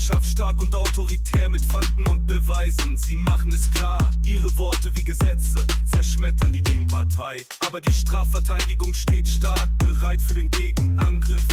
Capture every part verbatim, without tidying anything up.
Wirtschaft stark und autoritär mit Fakten und Beweisen. Sie machen es klar, ihre Worte wie Gesetze zerschmettern die Gegenpartei. Aber die Strafverteidigung steht stark, bereit für den Gegenangriff.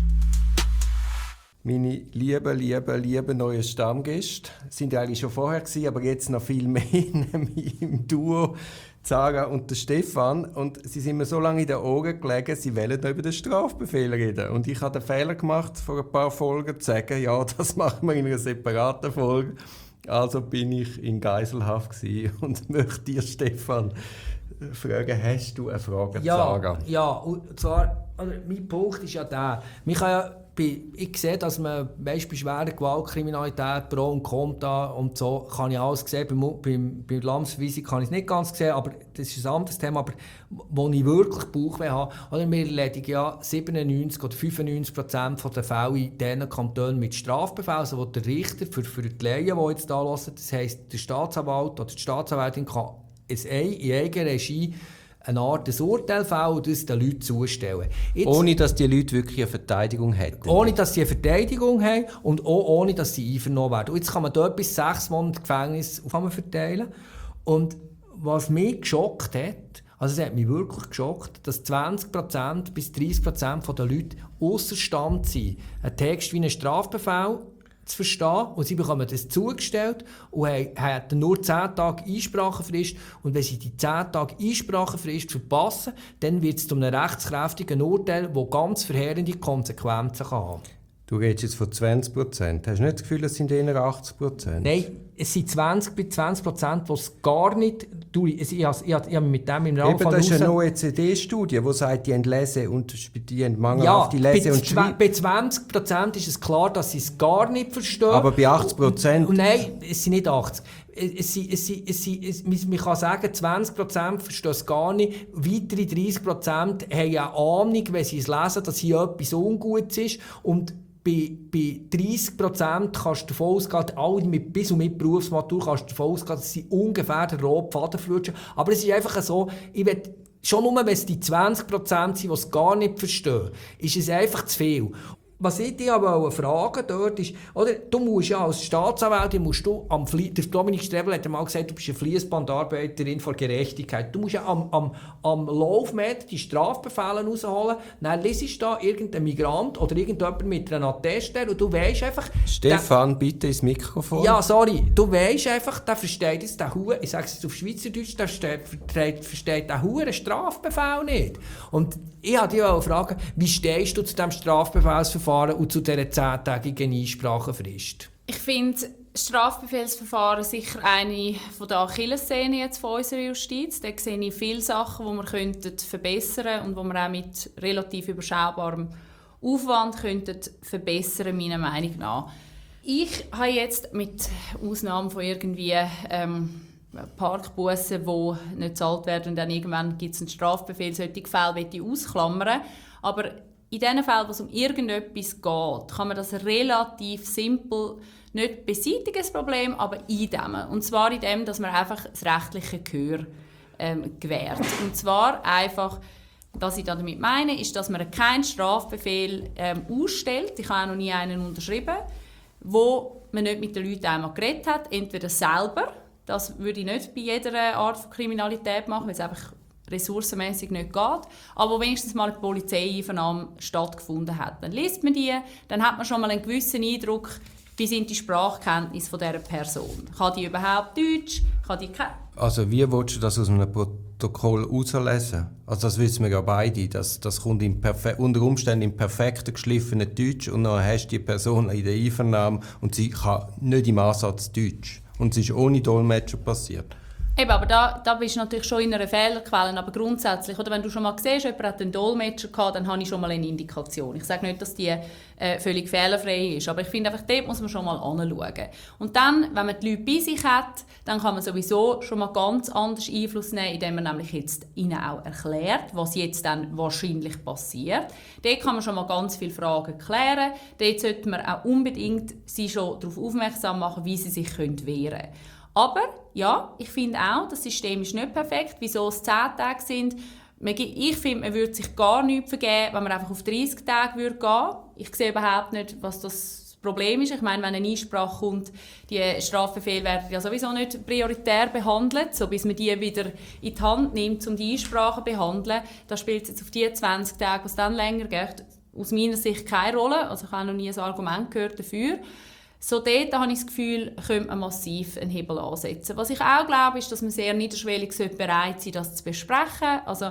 Meine lieben, lieben, lieben neuen Stammgäste sind eigentlich schon vorher gewesen, aber jetzt noch viel mehr, nämlich im Duo Zara und der Stefan. Und sie sind mir so lange in den Ohren gelegen, sie wollen noch über den Strafbefehl reden. Und ich habe den Fehler gemacht, vor ein paar Folgen zu sagen, ja, das machen wir in einer separaten Folge. Also bin ich in Geiselhaft gewesen und möchte dir, Stefan, fragen, hast du eine Frage, ja, Zara? Ja, und zwar, also mein Punkt ist ja der, man kann ja ich sehe, dass man weißt, bei schwerer Gewaltkriminalität, Pro und Contra und so, kann ich alles sehen. Beim, beim, bei Landesverweisung kann ich es nicht ganz sehen, aber das ist ein anderes Thema. Aber wo ich wirklich Bauchweh habe, oder wir erledigen ja siebenundneunzig oder fünfundneunzig Prozent der Fälle in diesen Kantonen mit Strafbefehl, also wo der Richter für, für die Laien, die jetzt hier hören, das heisst, der Staatsanwalt oder die Staatsanwältin kann in eigener Regie eine Art des Urteil fällen und das den Leuten zustellen. Jetzt, ohne dass die Leute wirklich eine Verteidigung hätten. Ohne dass sie eine Verteidigung haben und auch ohne dass sie einvernommen werden. Und jetzt kann man dort bis sechs Monate Gefängnis auf einmal verteilen. Und was mich geschockt hat, also es hat mich wirklich geschockt, dass zwanzig Prozent bis dreißig Prozent der Leute ausserstand sind, einen Text wie einen Strafbefehl zu verstehen, und sie bekommen das zugestellt und haben nur zehn Tage Einsprachefrist. Und wenn sie die zehn Tage Einsprachefrist verpassen, dann wird es zu einem rechtskräftigen Urteil, das ganz verheerende Konsequenzen haben kann. Du redest jetzt von zwanzig Prozent. Hast du nicht das Gefühl, es sind eher achtzig Prozent? Nein, es sind zwanzig bis zwanzig Prozent, die es gar nicht... Ich, ich, ich, ich habe mit dem im Rahmen Eben, von... das ist eine O E C D-Studie, die sagt, die haben Lese- und die haben mangelhafte ja, Lese- bei, und Schreib... bei zwanzig Prozent ist es klar, dass sie es gar nicht verstehen. Aber bei achtzig Prozent... Nein, es sind nicht achtzig. Es, es, es, es, es, es, man kann sagen, zwanzig Prozent verstehen es gar nicht. Weitere dreißig Prozent haben eine Ahnung, wenn sie es lesen, dass hier etwas Ungutes ist. Und bei, bei dreissig Prozent kannst du davon ausgehen, alle mit, bis und mit Berufsmatur kannst du davon ausgehen, dass sie ungefähr den roten Faden flutschen. Aber es ist einfach so, ich will, schon nur, wenn es die zwanzig Prozent sind, die es gar nicht verstehen, ist es einfach zu viel. Was ich dich aber fragen dort ist, oder, du musst ja als Staatsanwältin, musst du am Flie- der Dominik Strebel hat mal gesagt, du bist eine Fließbandarbeiterin vor Gerechtigkeit. Du musst ja am, am, am Laufmeter die Strafbefehle rausholen, dann liest da irgendein Migrant oder irgendjemand mit einer Atteststelle und du weisst einfach... Stefan, der, bitte ins Mikrofon. Ja, sorry. Du weisst einfach, der versteht jetzt den Huren, ich sage es jetzt auf Schweizerdeutsch, der versteht, versteht den Huren Strafbefehl nicht. Und ich wollte dich auch fragen, wie stehst du zu diesem Strafbefehlsverfahren und zu dieser zehntägigen Einsprachefrist? Ich finde Strafbefehlsverfahren sicher eine von der Achillessehne jetzt von unserer Justiz. Da sehe ich viele Sachen, die wir könnten verbessern und die wir auch mit relativ überschaubarem Aufwand könnten verbessern, meiner Meinung nach. Ich habe jetzt mit Ausnahme von irgendwie ähm, Parkbussen, die nicht gezahlt werden und dann irgendwann gibt es einen Strafbefehl, solche Fälle möchte ich ausklammern. Aber in den Fällen, wo es um irgendetwas geht, kann man das relativ simpel nicht beseitigen, das Problem, aber eindämmen. Und zwar in dem, dass man einfach das rechtliche Gehör ähm, gewährt. Und zwar einfach, was ich damit meine, ist, dass man keinen Strafbefehl ähm, ausstellt. Ich habe auch noch nie einen unterschrieben, wo man nicht mit den Leuten einmal geredet hat, entweder selber. Das würde ich nicht bei jeder Art von Kriminalität machen, weil es einfach ressourcenmässig nicht geht, aber wenigstens mal eine Polizeieinvernahme stattgefunden hat. Dann liest man die, dann hat man schon mal einen gewissen Eindruck, wie sind die Sprachkenntnisse von dieser Person. Kann die überhaupt Deutsch? Kann die ke- Also wie willst du das aus einem Protokoll herauslesen? Also das wissen wir ja beide, das, das kommt in perfe- unter Umständen im perfekten, geschliffenen Deutsch und dann hast du die Person in der Einvernahme und sie kann nicht im Ansatz Deutsch. Und es ist ohne Dolmetscher passiert. Eben, aber da, da bist du natürlich schon in einer Fehlerquelle. Aber grundsätzlich, oder wenn du schon mal siehst, jemand hat einen Dolmetscher gehabt, dann habe ich schon mal eine Indikation. Ich sage nicht, dass die äh, völlig fehlerfrei ist, aber ich finde einfach, dort muss man schon mal anschauen. Und dann, wenn man die Leute bei sich hat, dann kann man sowieso schon mal ganz anders Einfluss nehmen, indem man nämlich jetzt ihnen auch erklärt, was jetzt dann wahrscheinlich passiert. Dort kann man schon mal ganz viele Fragen klären. Dort sollte man auch unbedingt sie schon darauf aufmerksam machen, wie sie sich wehren können. Aber ja, ich finde auch, das System ist nicht perfekt, wieso es zehn Tage sind. Ich finde, man würde sich gar nichts vergeben, wenn man einfach auf dreissig Tage gehen würde. Ich sehe überhaupt nicht, was das Problem ist. Ich meine, wenn eine Einsprache kommt, die Strafbefehle werden ja sowieso nicht prioritär behandelt, so bis man die wieder in die Hand nimmt, um die Einsprachen zu behandeln. Da spielt es jetzt auf die zwanzig Tage, was dann länger geht, aus meiner Sicht keine Rolle. Also ich habe noch nie ein Argument gehört dafür. So dort habe ich das Gefühl, könnte man massiv einen Hebel ansetzen. Was ich auch glaube, ist, dass man sehr niederschwellig bereit sein sollte, das zu besprechen. Also,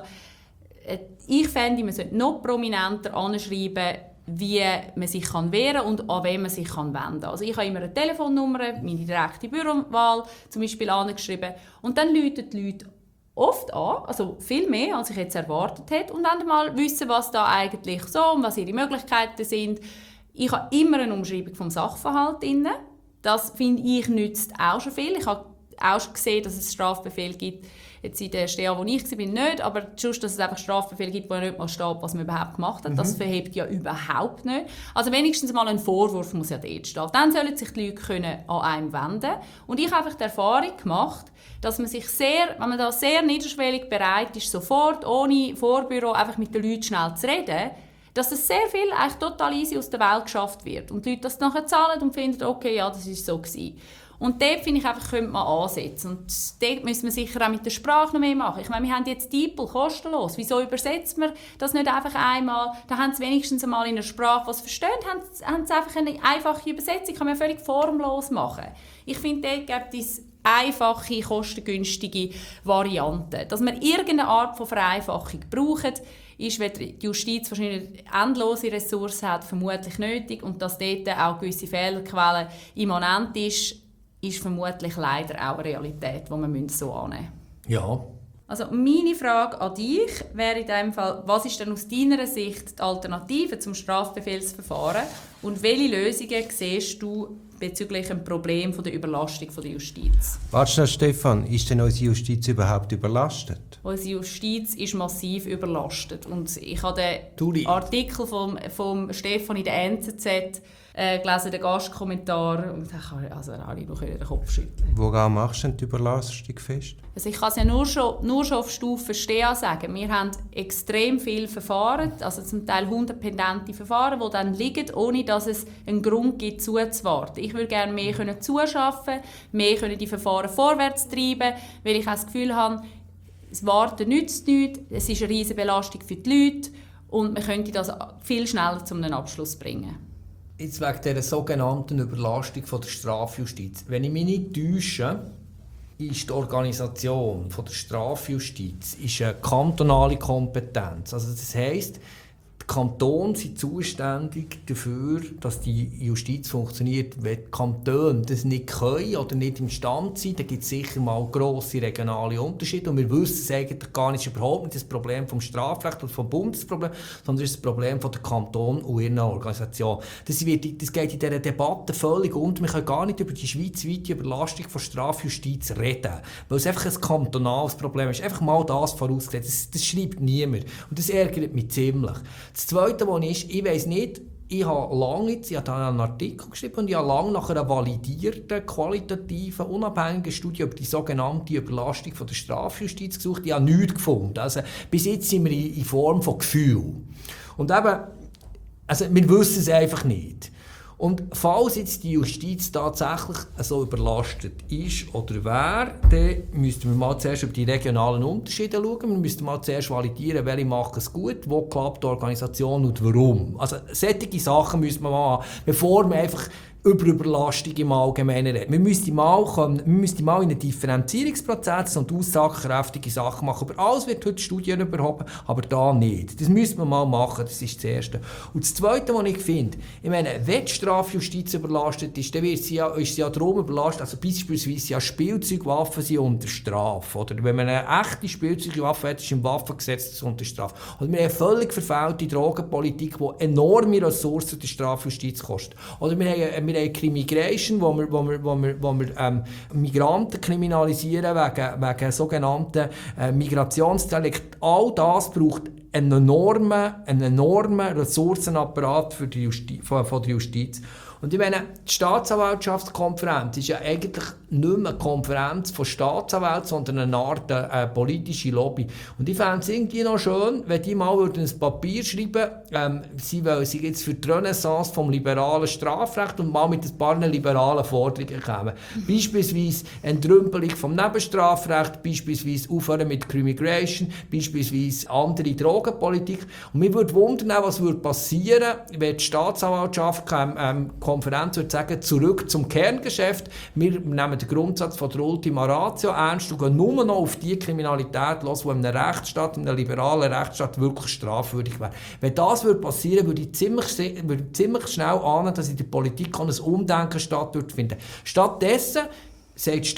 ich fände, man sollte noch prominenter anschreiben, wie man sich wehren kann und an wen man sich wenden kann. Also ich habe immer eine Telefonnummer, meine direkte Bürowahl zum Beispiel angeschrieben. Und dann rufen die Leute oft an, also viel mehr, als ich jetzt erwartet hätte. Und dann mal wissen, was da eigentlich so und was ihre Möglichkeiten sind. Ich habe immer eine Umschreibung vom Sachverhalt drin. Das, finde ich, nützt auch schon viel. Ich habe auch schon gesehen, dass es Strafbefehl gibt, jetzt in der Stelle, wo ich war, nicht, aber sonst, dass es einfach Strafbefehl gibt, wo nicht mal steht, was man überhaupt gemacht hat. Mhm. Das verhebt ja überhaupt nicht. Also wenigstens mal ein Vorwurf muss ja dort stehen. Dann sollen sich die Leute können an einem wenden. Und ich habe einfach die Erfahrung gemacht, dass man sich sehr, wenn man da sehr niederschwellig bereit ist, sofort, ohne Vorbüro, einfach mit den Leuten schnell zu reden, dass das sehr viel eigentlich total easy aus der Welt geschafft wird. Und die Leute das nachher zahlen und finden, okay, ja, das war so gewesen. Und dort, finde ich, einfach, könnte man ansetzen. Und dort müssen wir sicher auch mit der Sprache noch mehr machen. Ich meine, wir haben jetzt DeepL kostenlos. Wieso übersetzt man das nicht einfach einmal? Da haben sie wenigstens einmal in einer Sprache, was verstehen, haben sie, haben sie einfach eine einfache Übersetzung. Kann man ja völlig formlos machen. Ich finde, dort gibt es einfache, kostengünstige Varianten. Dass man irgendeine Art von Vereinfachung braucht, ist, wenn die Justiz wahrscheinlich endlose Ressourcen hat, vermutlich nötig. Und dass dort auch gewisse Fehlerquellen immanent ist, ist vermutlich leider auch eine Realität, die wir so annehmen müssen. Ja. Also meine Frage an dich wäre in diesem Fall, was ist denn aus deiner Sicht die Alternative zum Strafbefehlsverfahren und welche Lösungen siehst du bezüglich dem Problem von der Überlastung von der Justiz? Warte schnell, Stefan, ist denn unsere Justiz überhaupt überlastet? Unsere Justiz ist massiv überlastet. Und ich habe Du den Artikel von vom Stefan in der N Z Z äh, gelesen, den Gastkommentar, und da also, habe ich noch den Kopf schütteln. Woran machst du denn die Überlastung fest? Also ich kann es ja nur schon, nur schon auf Stufe S T E A sagen. Wir haben extrem viele Verfahren, also zum Teil hundert pendente Verfahren, die dann liegen, ohne dass es einen Grund gibt, zuzuwarten. Ich würde gerne mehr können zuschaffen, mehr können die Verfahren vorwärts treiben, weil ich auch das Gefühl habe, das Warten nützt nichts, es ist eine riesige Belastung für die Leute und man könnte das viel schneller zu einem Abschluss bringen. Jetzt wegen dieser sogenannten Überlastung von der Strafjustiz. Wenn ich mich nicht täusche, ist die Organisation von der Strafjustiz ist eine kantonale Kompetenz. Also das heisst, die Kantone sind zuständig dafür, dass die Justiz funktioniert. Wenn die Kantone das nicht können oder nicht imstande sind, dann gibt es sicher mal grosse regionale Unterschiede. Und wir wissen es eigentlich gar nicht, überhaupt nicht das Problem vom Strafrecht oder vom Bundesproblem, sondern es ist das Problem von der Kantone und ihrer Organisation. Das, wird, das geht in dieser Debatte völlig unter. Wir können gar nicht über die schweizweite Überlastung von Strafjustiz reden, weil es einfach ein kantonales Problem ist. Einfach mal das vorausgesetzt. Das, das schreibt niemand. Und das ärgert mich ziemlich. Das Zweite, was ist, ich weiss nicht, ich habe lange jetzt, ich habe einen Artikel geschrieben und ich habe lange nach einer validierten, qualitativen, unabhängigen Studie über die sogenannte Überlastung von der Strafjustiz gesucht. Ich habe nichts gefunden. Also, bis jetzt sind wir in Form von Gefühl. Und eben, also, wir wissen es einfach nicht. Und falls jetzt die Justiz tatsächlich so überlastet ist oder wäre, dann müssten wir mal zuerst über die regionalen Unterschiede schauen. Wir müssten mal zuerst validieren, welche machen es gut, wo klappt die Organisation und warum. Also solche Sachen müssen wir mal haben, bevor wir einfach über Überlastung im Allgemeinen reden. Wir müssten mal, kommen, wir müssten mal in einen Differenzierungsprozess und aussagekräftige Sachen machen. Über alles wird heute Studien überhaupt, aber da nicht. Das müssen wir mal machen, das ist das Erste. Und das Zweite, was ich finde, ich meine, wenn die Strafjustiz überlastet ist, dann wird sie ja, ist sie ja darum überlastet, also beispielsweise ja Spielzeugwaffen sind unter Strafe. Oder wenn man eine echte Spielzeugwaffe hat, ist im Waffengesetz unter Strafe. Und wir haben eine völlig verfehlte Drogenpolitik, die enorme Ressourcen der Strafjustiz kostet. Oder wir haben Wir haben Crimmigration, wo wir, wo wir, wo wir, wo wir ähm, Migranten kriminalisieren wegen, wegen sogenannten äh, Migrationsdelikt. All das braucht einen enormen, einen enormen Ressourcenapparat für die Justi- von, von der Justiz. Und ich meine, die Staatsanwaltschaftskonferenz ist ja eigentlich nicht mehr eine Konferenz von Staatsanwälten, sondern eine Art äh, politische Lobby. Und ich fände es irgendwie noch schön, wenn die mal ein Papier schreiben, ähm, sie wollen sich jetzt für die Renaissance vom liberalen Strafrecht und mal mit ein paar liberalen Forderungen kommen. Beispielsweise Entrümpelung vom Nebenstrafrecht, beispielsweise Aufhören mit Crimmigration, beispielsweise andere Drogenpolitik. Und mich würde wundern, was würde passieren, wenn die Staatsanwaltschaft ähm, ähm, Konferenz würde sagen, zurück zum Kerngeschäft. Wir nehmen den Grundsatz von der Ultima Ratio ernst und gehen nur noch auf die Kriminalität los, die in einem Rechtsstaat, in einem liberalen Rechtsstaat wirklich strafwürdig wäre. Wenn das würde passieren, würde ich ziemlich, würde ich ziemlich schnell ahnen, dass in der Politik ein Umdenken stattfindet. Stattdessen sagt die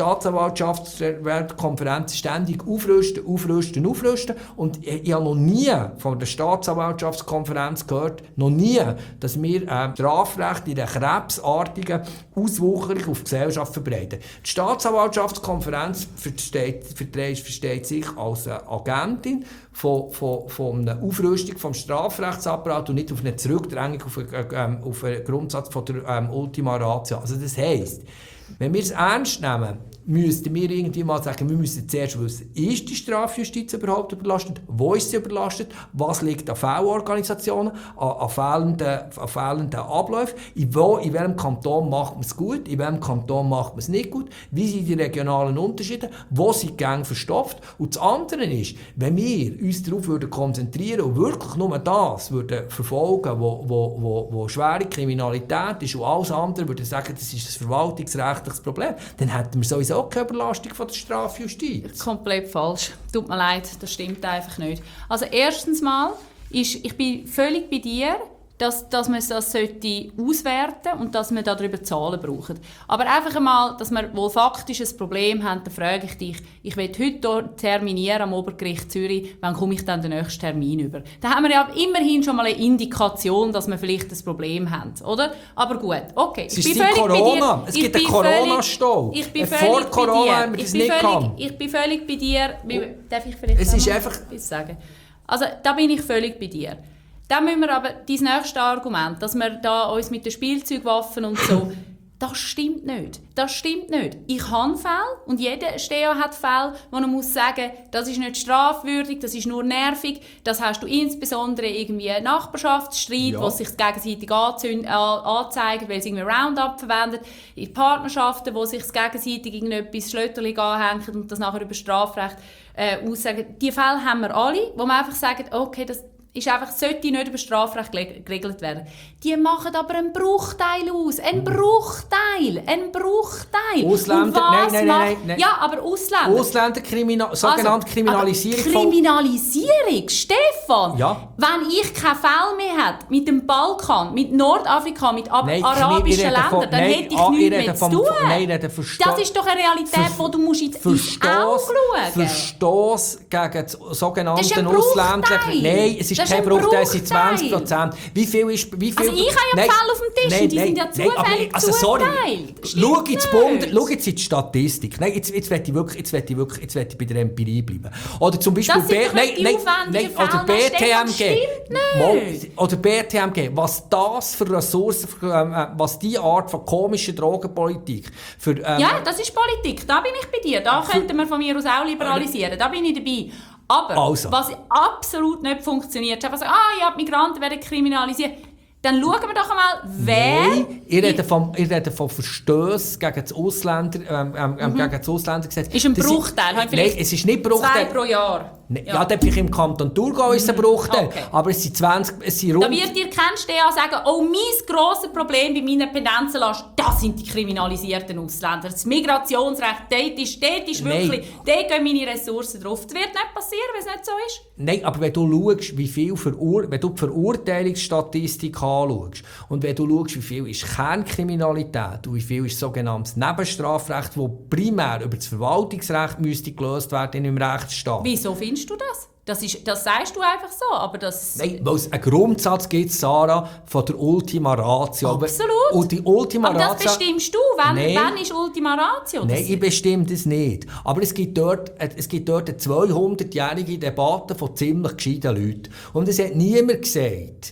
Staatsanwaltschaftskonferenz ständig aufrüsten, aufrüsten, aufrüsten. Und ich, ich habe noch nie von der Staatsanwaltschaftskonferenz gehört, noch nie, dass wir äh, Strafrecht in einer krebsartigen Auswucherung auf die Gesellschaft verbreiten. Die Staatsanwaltschaftskonferenz versteht, versteht, versteht sich als eine Agentin von, von, von einer Aufrüstung vom Strafrechtsapparat und nicht auf eine Zurückdrängung auf einen, äh, auf einen Grundsatz von der ähm, Ultima Ratio. Also das heisst, wenn wir es ernst nehmen, müssten wir irgendwie mal sagen, wir müssen zuerst wissen, ist die Strafjustiz überhaupt überlastet? Wo ist sie überlastet? Was liegt an Fehlorganisationen, an, an, fehlenden, an fehlenden Abläufen? In, wo, in welchem Kanton macht man es gut? In welchem Kanton macht man es nicht gut? Wie sind die regionalen Unterschiede? Wo sind die Gänge verstopft? Und das andere ist, wenn wir uns darauf würden konzentrieren und wirklich nur das würden verfolgen, wo, wo, wo, wo schwere Kriminalität ist und alles andere würden sagen, das ist ein verwaltungsrechtliches Problem, dann hätten wir sowieso auch keine Überlastung von der Strafjustiz. Komplett falsch. Tut mir leid, das stimmt einfach nicht. Also erstens mal, ist, ich bin völlig bei dir, dass, dass man das sollte auswerten und dass wir darüber Zahlen brauchen. Aber einfach einmal, dass wir wohl faktisch ein Problem haben, dann frage ich dich, ich will heute terminieren am Obergericht Zürich, wann komme ich dann den nächsten Termin über? Da haben wir ja immerhin schon mal eine Indikation, dass wir vielleicht ein Problem haben, oder? Aber gut, okay. Es ist die Corona. Es gibt einen Corona-Stau. Ich bin Vor völlig Corona bei dir. haben wir das ich, bin nicht völlig, gehabt. ich bin völlig bei dir. Darf ich vielleicht es ist noch einfach etwas sagen? Also, da bin ich völlig bei dir. Dann müssen wir aber dein nächste Argument, dass wir da uns mit den Spielzeugwaffen und so, das stimmt nicht. Das stimmt nicht. Ich habe Fälle und jeder Steo hat Fälle, wo man muss sagen, das ist nicht strafwürdig, das ist nur nervig. Das hast du insbesondere irgendwie einen Nachbarschaftsstreit, ja. wo sich gegenseitig anzeigen, weil sie irgendwie Roundup verwendet. In Partnerschaften, wo sich gegenseitig irgendetwas Schlötterchen anhängt und das nachher über Strafrecht äh, aussagen. Die Fälle haben wir alle, wo man einfach sagt, okay, das ist einfach, sollte nicht über Strafrecht geregelt werden. Die machen aber einen Bruchteil aus. Ein Bruchteil. Ein Bruchteil. Ausländer? Nein, nein, nein, nein. Ja, aber Ausländer. Ausländer, Krimina- sogenannte also, Kriminalisierung. Kriminalisierung? Stefan? Ja. Wenn ich keinen Fall mehr hätte mit dem Balkan, mit Nordafrika, mit ab- nein, arabischen ich Ländern, von, dann nein, hätte ich ah, nichts ich mehr vom, zu tun. Nein, ich Versto- das ist doch eine Realität, Ver- die du musst ins, ins Auge schauen. Verstoß gegen das sogenannte Das ist ein Ausländliche. Nein, es ist Das ist kein ein Bruchteil, es sind Bruchteil. zwanzig Prozent. Wie viel ist... Wie viel, Also ich habe ja nein, Fälle auf dem Tisch nein, und die nein, sind ja nein, zufällig aber, also, sorry, zugeteilt. schau jetzt, Stimmt Bund, nicht. schau jetzt in die Statistik. Nein, jetzt, jetzt will ich wirklich, jetzt will ich wirklich, jetzt will ich bei der Empirie bleiben. Oder zum Beispiel... Das sind B- doch nicht die aufwendigen Fälle, oder B T M G. das stimmt nicht. Oder B T M G. Was das für Ressourcen, ähm, was diese Art von komischer Drogenpolitik für... Ähm, Ja, das ist Politik. Da bin ich bei dir. Da könnten wir von mir aus auch liberalisieren. Da bin ich dabei. Aber Also. was absolut nicht funktioniert, ist einfach so, ah ja, die Migranten werden kriminalisiert. Dann schauen wir doch einmal, wer... Nein, ich rede von, ich rede von Verstößen gegen das Ausländer, ähm, ähm, Mhm. gegen das Ausländergesetz. Ist ein Das Bruchteil. Nein, es ist nicht Bruchteil. Zwei pro Jahr. Ne, ja, ja dann vielleicht im Kanton Thurgau ist es ein Bruchteil. Okay. Aber es sind zwanzig, es sind rund... Da wird dir kein Steher sagen, oh, mein grosses Problem bei meiner Pendenzenlast, das sind die kriminalisierten Ausländer. Das Migrationsrecht, dort ist, dort ist Nein. wirklich, dort gehen meine Ressourcen drauf. Das wird nicht passieren, wenn es nicht so ist. Nein, aber wenn du schaust, wie viel Verur- wenn du die Verurteilungsstatistik anschaust und wenn du schaust, wie viel ist Kernkriminalität und wie viel ist sogenanntes Nebenstrafrecht, das primär über das Verwaltungsrecht müsste gelöst werden im Rechtsstaat. Wieso findest du das? Das, ist, das sagst du einfach so, aber das... Nein, weil es einen Grundsatz gibt, Sarah, von der Ultima Ratio. Absolut. Und die Ultima aber das Ratio... bestimmst du. Wann, Nein. wann ist Ultima Ratio? Das Nein, ich bestimme das nicht. Aber es gibt dort, es gibt dort eine zweihundertjährige Debatte von ziemlich gescheiten Leuten. Und es hat niemand gesagt,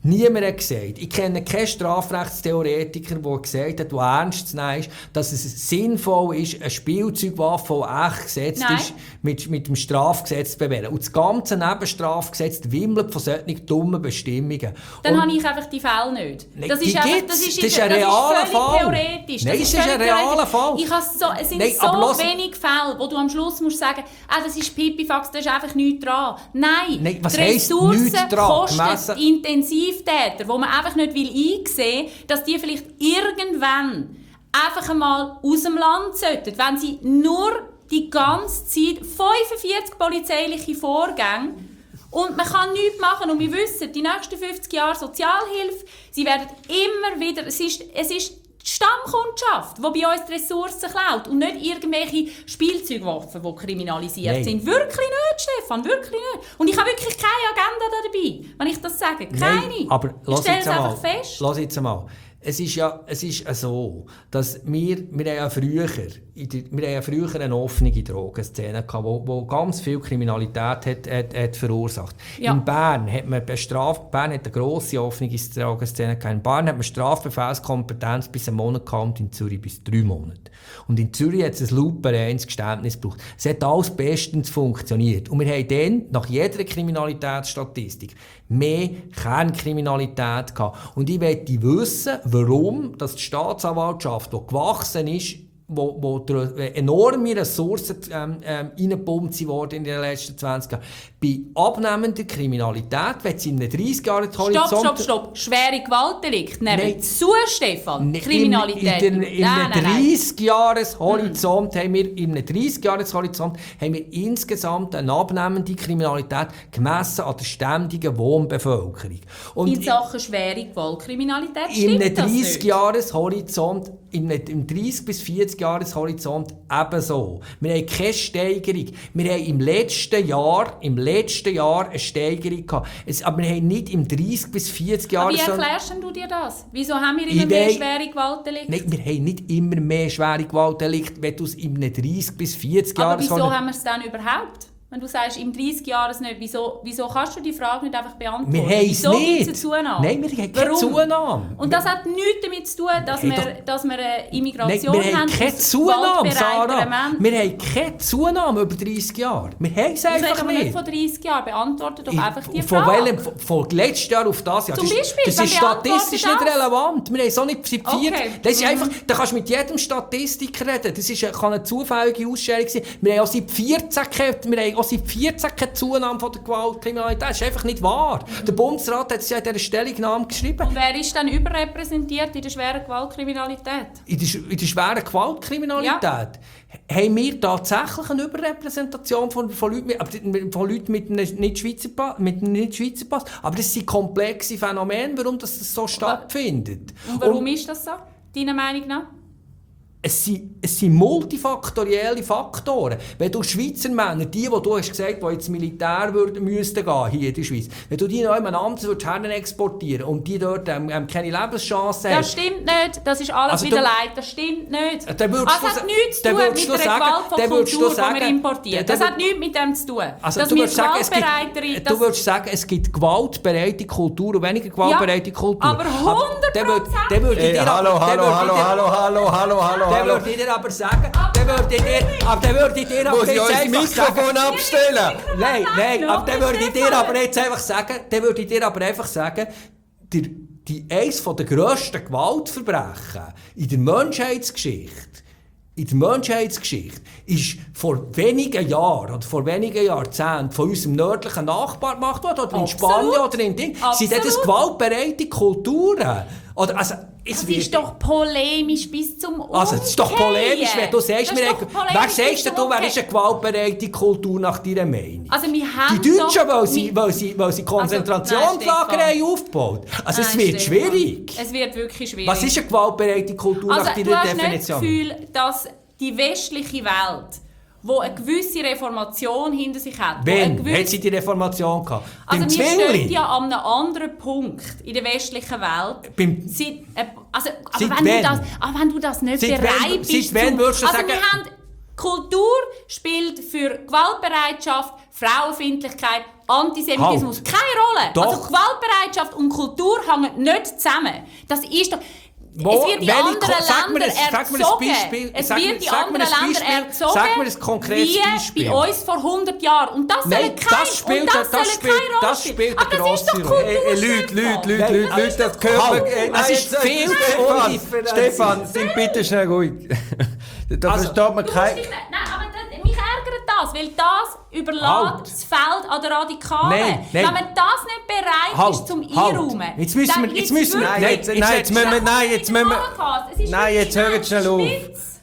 Niemand hat gesagt, ich kenne keinen Strafrechtstheoretiker, der gesagt hat, der ernst zu nehmen ist, dass es sinnvoll ist, eine Spielzeugwaffe, die echt gesetzt Nein. ist, mit, mit dem Strafgesetz zu bewähren. Und das ganze Nebenstrafgesetz wimmelt von solchen dummen Bestimmungen. Dann Und habe ich einfach die Fälle nicht. Nein, das die ist, einfach, gibt's. das ist, Das ist ein das realer ist völlig Fall. theoretisch. Nein, Das es ist ein völlig realer theoretisch. Fall. Ich habe so, es sind Nein, so aber lass- wenige Fälle, wo du am Schluss musst sagen, ah, das ist Pipifax, da ist einfach nichts dran. Nein, Nein, was die heisst Ressourcen nichts dran? kosten Gemessen- die Intensivtäter, wo man einfach nicht will einsehen will, dass die vielleicht irgendwann einfach einmal aus dem Land sollten, wenn sie nur die ganze Zeit fünfundvierzig polizeiliche Vorgänge und man kann nichts machen. Und wir wissen, die nächsten fünfzig Jahre Sozialhilfe, sie werden immer wieder, es ist, es ist die Stammkundschaft, die bei uns die Ressourcen klaut und nicht irgendwelche Spielzeugwaffen, die kriminalisiert Nein. sind. Wirklich nicht, Stefan, wirklich nicht. Und ich habe wirklich keine Agenda da dabei, wenn ich das sage. Keine. Nein, aber ich lass stelle jetzt es einmal, einfach fest. lass jetzt einmal. Es ist ja es ist so, dass wir, wir haben ja früher, in der, wir haben ja früher eine offene Drogenszene gehabt, wo, wo ganz viel Kriminalität hat, hat, hat verursacht. Ja. In Bern hat man bestraft, Bern hat eine grosse offene Drogenszene gehabt. In Bern hat man Strafbefehlskompetenz bis einen Monat gehabt und in Zürich bis drei Monate. Und in Zürich hat es ein lupenreines Geständnis gebraucht. Es hat alles bestens funktioniert. Und wir haben dann, nach jeder Kriminalitätsstatistik, mehr Kernkriminalität gehabt. Und ich möchte wissen, warum dass die Staatsanwaltschaft, die gewachsen ist, wo, wo enorme Ressourcen ähm, ähm, reingepumpt wurden in den letzten zwanzig Jahren, bei abnehmender Kriminalität, wenn sie in einem dreißig-Jahres-Horizont... Stopp, stopp, stopp. Schwere Gewaltdelikte nehmen Nein. zu, Stefan. Ne, Kriminalität. In, in, in, in Nein, einem nein, nein. dreißig-Jahres-Horizont haben wir, in einem dreißig-Jahres-Horizont haben wir insgesamt eine abnehmende Kriminalität gemessen an der ständigen Wohnbevölkerung. Und In Sachen schwere Gewaltkriminalität in stimmt einem das nicht. dreißig-Jahres-Horizont, in einem im dreißig- bis vierzig-Jahres-Horizont ebenso. Wir haben keine Steigerung. Wir haben im letzten Jahr, im letzten Jahr eine Steigerung gehabt. Es, aber wir haben nicht im dreißig- bis Aber vierzig-Jahres... wie erklärst denn du dir das? Wieso haben wir immer Ich mehr wei- schwere Gewaltdelikte? Nein, wir haben nicht immer mehr schwere Gewaltdelikte, wenn du es in einem dreißig- bis Aber vierzig-Jahres... wieso haben wir es dann überhaupt? Wenn du sagst, im dreißig Jahren nicht, wieso, wieso kannst du die Frage nicht einfach beantworten? Wir haben es wieso nicht. Gibt's eine Zunahme? Nein, wir haben keine Warum? Zunahme. Und das hat nichts damit zu tun, dass, Wir wir, haben dass wir eine Nein, Immigration wir haben haben. keine aus Zunahme, gewaltbereiteren Sarah. Menschen. Wir haben keine Zunahme über dreissig Jahre. Wir haben es Ich einfach rede nicht nicht. von dreissig Jahren. Beantworte doch Ich- einfach die von Frage. welchem, von, von letztes Jahr auf das Jahr. Zum das Beispiel, ist, dann das ist statistisch beantworte nicht das. relevant. Wir haben so nicht seit vier. Okay. Das ist Mhm. einfach, da kannst du mit jedem Statistiker reden. Das ist, kann eine zufällige Ausstellung sein. Wir haben auch seit vierzehn keine, wir haben auch seit vierzehn keine Zunahme von der Gewaltkriminalität. Das ist einfach nicht wahr. Der Bundesrat hat es ja in dieser Stellungnahme geschrieben. Und wer ist dann überrepräsentiert in der schweren Gewaltkriminalität? In der, in der schweren Gewaltkriminalität haben wir tatsächlich eine Überrepräsentation von, von, Leuten, mit- aber von Leuten mit einem Nicht-Schweizer Pass, mit einem Nicht-Schweizer Pass. Aber das sind komplexe Phänomene, warum das so stattfindet. Und warum Und ist das so, deiner Meinung nach? es sind, es sind multifaktorielle Faktoren. Wenn du Schweizer Männer, die, die du hast gesagt, die ins Militär würden, müssten gehen, hier in der Schweiz, wenn du die noch jemand anderes würdest exportieren und die dort ähm, ähm, keine Lebenschancen haben, Das stimmt nicht, das ist alles Also wieder du- Leid, das stimmt nicht. Dann würdest das du hat sa- nichts zu dann tun würdest mit du der sagen- Gewalt von dann würdest du Kultur, die sagen- wir importieren. dann Das wür- hat nichts mit dem zu tun. Also dass du wir würdest sagen, es gibt, gewaltbereitere... du würdest sagen, es gibt gewaltbereite Kultur und weniger gewaltbereite Ja, Kultur. aber hundert dann würd- Prozent. dann würde ich Ey, dir hallo, aber- dann hallo, würde ich hallo, dir- hallo, hallo, hallo, hallo, Dann hallo. würde ich dir aber sagen, dann würde ich dir, aber dann würde ich dir aber Muss ich jetzt euer einfach sagen, Mikrofon abstellen? nein, nein, aber dann würde ich dir Stefan. aber jetzt einfach sagen, dann würde ich dir aber einfach sagen, der, die eines der grössten Gewaltverbrechen in der Menschheitsgeschichte, in der Menschheitsgeschichte ist vor wenigen Jahren oder vor wenigen Jahrzehnten von unserem nördlichen Nachbar gemacht worden, oder in Absolut. Spanien oder in Ding. Sind das Absolut. gewaltbereite Kulturen? Oder, also, es Das wird- ist doch polemisch bis zum Umkehren. Also, es ist doch polemisch, wenn du sagst, Das ist wir doch haben, polemisch wer bis sagst zum du, wer Umkehren. ist eine gewaltbereite Kultur nach deiner Meinung? Also wir haben Die Deutschen, doch- weil sie, wir- weil sie, weil sie Konzentrationslager nein, haben aufgebaut. Also es Nein, wird Stefan. schwierig. Es wird wirklich schwierig. Was ist eine gewaltbereite Kultur Also nach du deiner hast nicht das Definition? Gefühl, dass die westliche Welt, die eine gewisse Reformation hinter sich hat, wo eine Wenn? gewisse- Hat sie die Reformation gehabt? Also Beim wir Zwingli? stehen ja an einem anderen Punkt in der westlichen Welt. Beim- Seit, äh, also, aber, Seit wenn wann? du das, aber wenn du das nicht Seit bereit wann- bist... seit wann zum- würdest du also sagen- wir haben, Kultur spielt für Gewaltbereitschaft, Frauenfeindlichkeit Antisemitismus Halt. keine Rolle. Doch. Also Gewaltbereitschaft und Kultur hängen nicht zusammen. Das ist doch... Wo, es wird in welche anderen Ko- sag mir Ländern ein- sag mir ein erzogen. Beispiel. Es Sag mir- wird in sag mir ein anderen Ländern Beispiel. erzogen, Sag mir ein konkretes wie Beispiel. bei uns vor hundert Jahren. Und das Nein, soll kein, das spielt- und das das soll spielt- keine Rolle das spielen. spielt Aber eine das ist doch grosse Rolle. Kultur. Äh, äh, Leute, Leute, Leute, Nein, Leute, das Leute, ist das doch gehört Halt. mir... Äh, Es nein, ist jetzt- viel zu Stefan, undifferenziert. Stefan, sind bitte schnell ruhig. Da Also, versteht man Du kein... musst dich nicht, nein, aber das, mich ärgert das, weil das überlässt Halt. das Feld an den Radikalen. Nein, nein. Wenn man das nicht bereit Halt, ist zum halt. Einräumen, Jetzt müssen wir- dann jetzt gibt's müssen wir- wirklich- Nein, jetzt, Nein, nein, jetzt- jetzt müssen wir... Nein, jetzt müssen wir... Es ist Nein, jetzt wirklich hört schnell auf. spitz.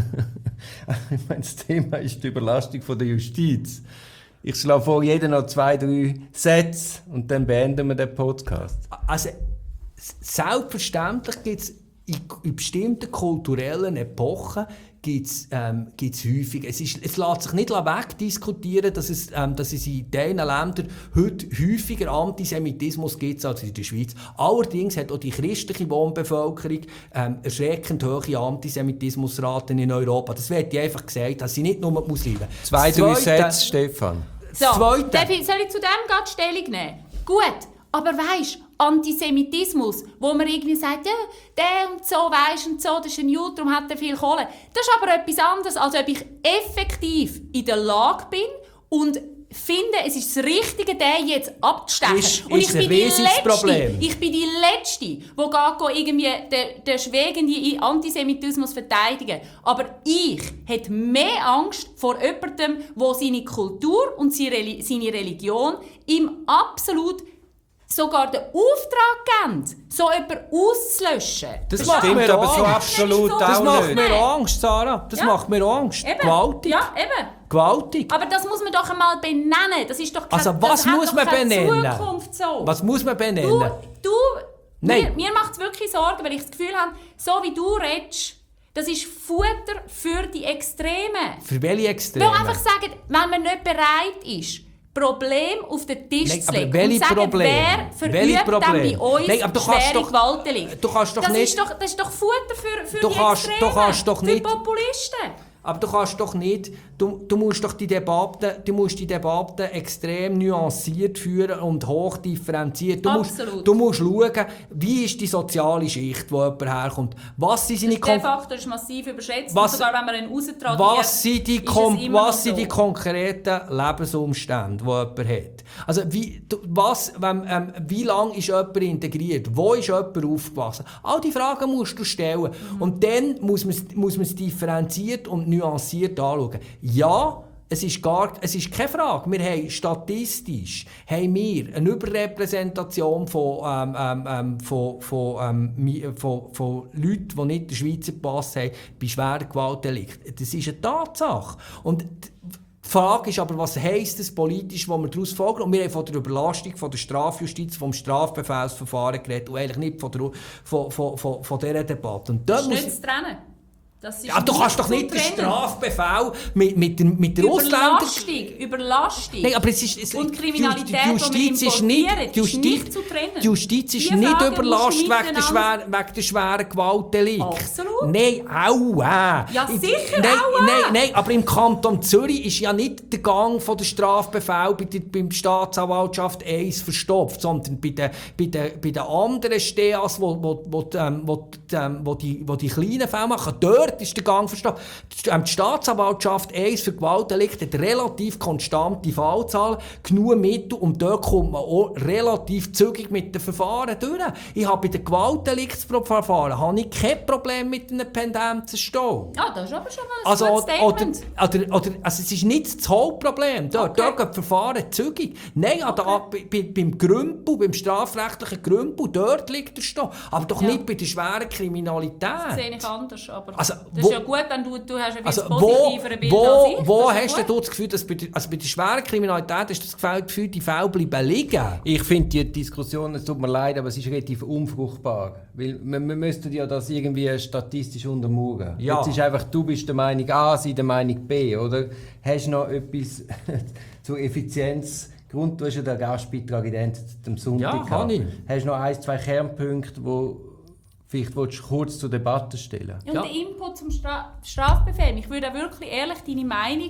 Ich meine, das Thema ist die Überlastung von der Justiz. Ich schlage vor, jeder noch zwei, drei Sätze und dann beenden wir den Podcast. Also, s- selbstverständlich gibt es in, in bestimmten kulturellen Epochen gibt's, ähm, gibt's häufig. Es, ist, es lässt sich nicht wegdiskutieren, dass es, ähm, dass es in diesen Ländern heute häufiger Antisemitismus gibt als in der Schweiz. Allerdings hat auch die christliche Wohnbevölkerung ähm, erschreckend hohe Antisemitismusraten in Europa. Das wird einfach gesagt, das sind nicht nur die Muslime. Zwei, Das drei Zweite- Sätze, Stefan. So, Zweite. darf ich, soll ich zu dem gerade Stellung nehmen? Gut, aber weisst, Antisemitismus, wo man irgendwie sagt, ja, der und so, weisst und so, das ist ein Jude, darum hat er viel Kohle. Das ist aber etwas anderes, als ob ich effektiv in der Lage bin und finde, es ist das Richtige, den jetzt abzustechen. Ist- und ist ich ein bin die riesiges Letzte, Problem. ich bin die Letzte, die geht irgendwie den, den schwägenden Antisemitismus verteidigen. Aber ich hätte mehr Angst vor jemandem, der seine Kultur und seine Religion ihm absolut sogar den Auftrag geben, so jemanden auszulöschen. Das Das macht stimmt mir aber so Angst. absolut Das Das auch macht nicht. mir Angst, Sarah. Das Ja. macht mir Angst. Eben. Gewaltig. Ja, eben. Gewaltig. Aber das muss man doch einmal benennen. Das ist doch keine, Also, was das hat muss doch man keine benennen? Zukunft so. Was muss man Du, benennen? du Nein. mir, mir macht es wirklich Sorgen, weil ich das Gefühl habe, so wie du redest, das ist Futter für die Extremen. Für welche Ich Extreme? will einfach sagen, wenn man nicht bereit ist, Problem auf den Tisch Nein, zu aber legen welche und sagen, Probleme? wer verübt Welche dann Probleme? bei uns Nein, aber du kannst schwere doch- Gewaltdelikte? du kannst doch das, nicht- ist doch, das ist doch Futter für, für Du die kannst- du Extremen, kannst doch für nicht- Populisten. Aber du kannst doch nicht, du, du musst doch die Debatte, du musst die Debatte extrem nuanciert führen und hoch differenziert. Du musst, Absolut. du musst schauen, wie ist die soziale Schicht, wo jemand herkommt. Was sind seine Der Kon- Faktor ist massiv überschätzt. Was- und sogar wenn man ihn raustradiert, Was sind die, ist es kom- immer noch was sind so. die konkreten Lebensumstände, die jemand hat? Also wie, du- was, wenn, ähm, wie lange ist jemand integriert? Wo ist jemand aufgewachsen? All diese Fragen musst du stellen. Mhm. Und dann muss man es muss man es differenziert und nuanciert anschauen. Ja, es ist, gar, es ist keine Frage. Wir haben statistisch haben wir eine Überrepräsentation von, ähm, ähm, ähm, von, von, ähm, mi- von, von Leuten, die nicht den Schweizer Pass haben, bei schweren Gewaltdelikten. Das ist eine Tatsache. Und die Frage ist aber, was heisst das politisch, was wir daraus folgen? Und wir haben von der Überlastung von der Strafjustiz, vom Strafbefehlsverfahren geredet und eigentlich nicht von, der, von, von, von, von dieser Debatte. Und da Das ist muss nicht zu trennen. Das ist ja, du kannst doch zu nicht den trennen. Strafbefehl mit, mit, der- mit der Ausländer... Überlastung, Überlastung. Nein, aber es ist, es, Und die- Kriminalität, die Justiz die wir ist nicht, importieren, die ist Justiz, nicht zu trennen. die Justiz ist Die nicht Fragen überlastet musst du wegen der, schwer, miteinander- wegen der schweren Gewaltdelikte. Absolut. Nein, aua. Ja, Ich- sicher, nein, aua. Nein, nein, aber im Kanton Zürich ist ja nicht der Gang von der Strafbefehl bei der beim Staatsanwaltschaft eins verstopft, sondern bei den, bei den, bei den anderen Steas, wo, wo, wo, ähm, wo, ähm, wo, die, wo die kleinen Fälle machen, dort ist der Gang verstopft. Die Staatsanwaltschaft eins für Gewaltdelikte hat relativ konstante Fallzahlen, genug Mittel und dort kommt man auch relativ zügig mit den Verfahren durch. Ich habe bei den Gewaltdeliktsverfahren habe ich kein Problem mit einem Pendenzenstau. Ja, das ist aber schon mal ein Also, gutes oder, oder, Statement. oder, oder, also es ist nicht das Hauptproblem. Dort, Okay. dort gehen die Verfahren zügig. Nein, an der, bei, bei, beim Grümpel, beim strafrechtlichen Grümpel, dort liegt der Stau. Aber doch Ja. nicht bei der schweren Kriminalität. Das sehe ich anders. Aber Also, das wo- ist ja gut, wenn du, du hast ein Also, bisschen wo, positivere Bild wo, als ich. wo Das ist hast ja du gut. das Gefühl, dass bei der, also bei der schweren Kriminalität hast du das Gefühl, die Fälle bleiben liegen? Ich finde die Diskussion, es tut mir leid, aber es ist relativ unfruchtbar. Weil wir, wir müssten ja das irgendwie statistisch untermauern. Ja. Jetzt ist einfach, du bist der Meinung A, sie der Meinung B, oder? Hast du noch etwas zur Effizienz? Grund, du hast ja den Gastbeitrag in der Ende am Sonntag Ja, gehabt. kann ich. Hast du noch ein, zwei Kernpunkte, die vielleicht willst du kurz zur Debatte stellen? Und Ja. der Input zum Stra Strafbefehl. Ich würde auch wirklich ehrlich deine Meinung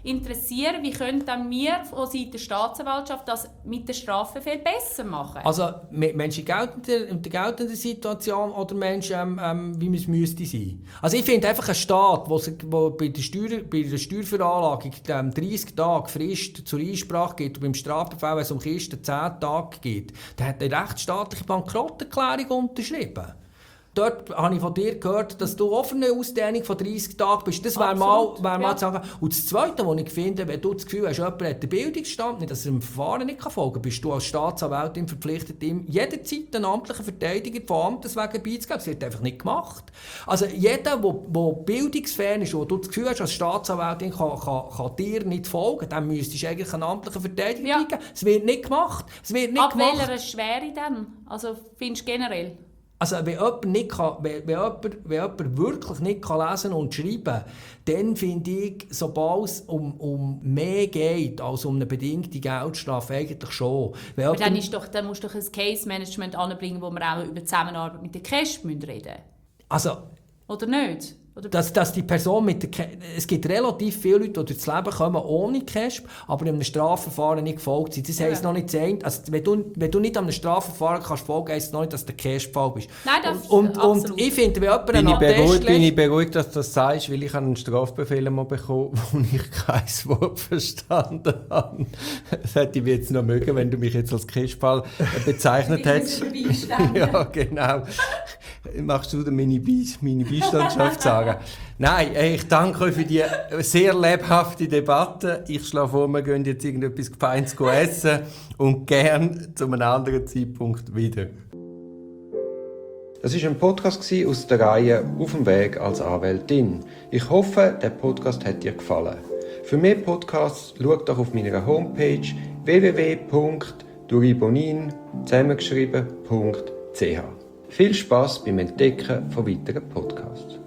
interessieren, wie können dann wir von Seiten der Staatsanwaltschaft das mit den Strafbefehlen besser machen? Also Menschen in geltender, in der geltenden Situation oder Menschen, ähm, ähm, wie man es müsste sein? Also ich finde einfach, ein Staat, wo, wo bei, der Steuer, bei der Steuerveranlagung ähm, dreissig Tage Frist zur Einsprache gibt und beim Strafbefehl, wenn es um Kisten zehn Tage geht, der hat eine rechtsstaatliche Bankrotterklärung unterschrieben. Dort habe ich von dir gehört, dass du auf eine Ausdehnung von dreissig Tagen bist. Das wäre mal, wär mal ja. zu sagen. Und das Zweite, was ich finde, wenn du das Gefühl hast, jemand hat den Bildungsstand nicht, dass er dem Verfahren nicht folgen kann, bist du als Staatsanwältin verpflichtet, ihm jederzeit einen amtlichen Verteidiger von Amtes wegen beizugeben. Das wird einfach nicht gemacht. Also jeder, der bildungsfern ist, wo du das Gefühl hast, als Staatsanwältin kann, kann, kann dir nicht folgen, dann müsstest du eigentlich einen amtlichen Verteidiger ja. beigeben. Es wird nicht gemacht. Es wird nicht Ab gemacht. welcher Schwere denn? Also findest du generell? Also wenn jemand, nicht kann, wenn, wenn, jemand, wenn jemand wirklich nicht kann lesen und schreiben kann, dann finde ich, sobald es um, um mehr geht als um eine bedingte Geldstrafe, eigentlich schon. Wenn Aber jemand, dann, ist doch, dann musst du doch ein Case-Management anbringen, wo wir auch über die Zusammenarbeit mit der C A S P reden müssen. Also, oder nicht? Oder dass, dass die Person mit der Ke- es gibt relativ viele Leute, die durchs Leben kommen ohne C A S P, aber in einem Strafverfahren nicht gefolgt sind. Das heisst ja. noch nicht sein, also wenn du, wenn du nicht an einem Strafverfahren kannst folgen, heisst es noch nicht, dass du der C A S P-Fall bist. Nein, das und, und, und ich finde, wenn jemand bin einen ich, beruhigt, Attest bin ich beruhigt, dass du das sagst, weil ich einen Strafbefehl mal bekommen, wo ich kein Wort verstanden habe. Das hätte ich jetzt noch mögen, wenn du mich jetzt als C A S P-Fall bezeichnet hättest. Ja, genau. Machst du meine, Be- meine Beistandschaft sagen? Nein, ich danke euch für die sehr lebhafte Debatte. Ich schlage vor, wir gehen jetzt irgendetwas Feines essen und gern zu einem anderen Zeitpunkt wieder. Das war ein Podcast aus der Reihe «Auf dem Weg als Anwältin». Ich hoffe, der Podcast hat dir gefallen. Für mehr Podcasts schau doch auf meiner Homepage w w w punkt duribonin zusammengeschrieben punkt c h. Viel Spass beim Entdecken von weiteren Podcasts.